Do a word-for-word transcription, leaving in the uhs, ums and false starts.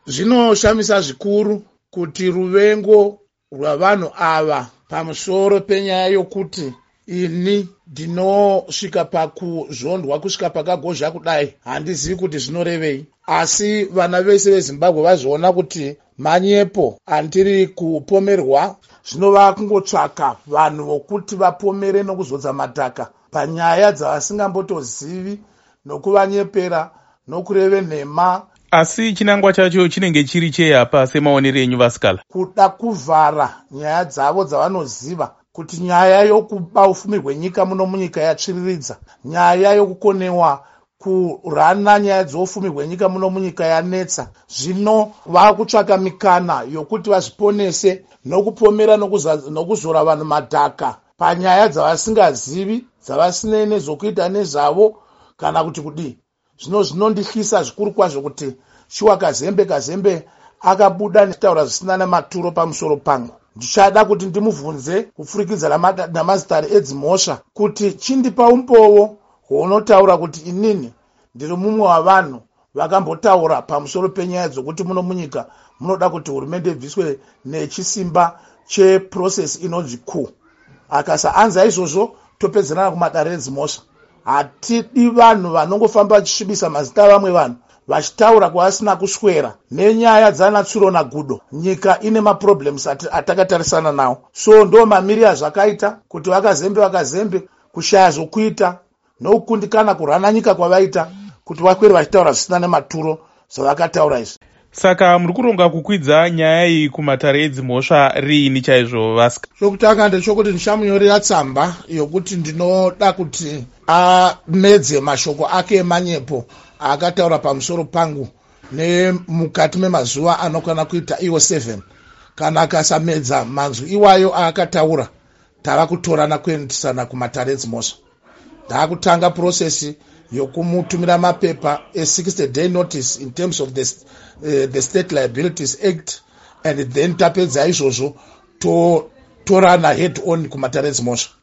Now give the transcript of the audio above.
Zvinoshamisa zvikuru kuti ruvengo rwavanhu ava pamusoro penyaya yokuti ini ndinosvika pakuzvondwa kusvika pakagozha kudai handizivi kuti zvinorevei, asi vana vese veZimbabwe vazviona kuti manyepo andiri kupomerwa zvinova kungotsvaka vanhu vokuti vapomere nokuzodza madhaka panyaya dzavasingambotozivi nokuvanyepera nokureve nhema. Asi chinangwa chacho chinenge chiri cheyapa semaonero enyu Vasikala? Kuda kuvhara nyaya dzavo dzavanoziva kuti nyaya yokuba ufumi hwenyika muno munyika yatsviriridza, nyaya yokukonewa kurana nyaya dzoufumi hwenyika muno munyika yanetsa. Zvino vakutsvaka mikana yokuti vazviponese nokupomera nokuzora vanhu madhaka panyaya dzavasingazivi, dzavasinei nezokuita nezvavo kana kuti kudii. Zvino zvinondihlisa zvikuru kwazvo kuti Shuwa Kazembe Kazembe akabuda nechitaura zvisina nematuro pamusoro pangu. Ndichada kuti ndimubvunze kupfurikidza namazita edzimhosva kuti chindipa umbowo hwunotaura kuti inini ndiri mumwe wavanhu vakambotaura pamusoro penyaya dzokuti muno munyika munoda kuti hurumende ibviswe nechisimba cheprocess inonzi coup. Akasaanza izvozvo topedzerana kumadare edzimhosva. Hatidi vanhu vanongofamba vachisvibisa mazita vamwe vanhu vachitaura kwasina kuswera nenyaya dzana Tsuro naGudo. Nyika ine maproblems atakatarisana nawo, so ndo mamiri azvakaita kuti vakazembe vakazembe kushaya zvokuita nokukundikana kurana nyika kwavaita kuti vakwere vachitaura zvisina nematuro zvavakataura izvi. Saka muri kuronga kukwidza nyaya iyi kumatare edzimhosva riini chaizvo Vasika? Chokutanga ndechokuti ndichamunyorera tsamba yokuti ndinoda kuti amedze mashoko ake emanyepo akataura pamusoro pangu nemukati memazuva anokwana kuita iwo seven. Kana akasamedza manzwi iwayo aakataura, tava kutorana kuendesana kumatare edzimhosva. Ndakutanga process yokumutumira mapepa a sixty day notice in terms of the, uh, the State Liabilities Act, and then tapedza izvozvo to torana head on kumatare edzimhosva.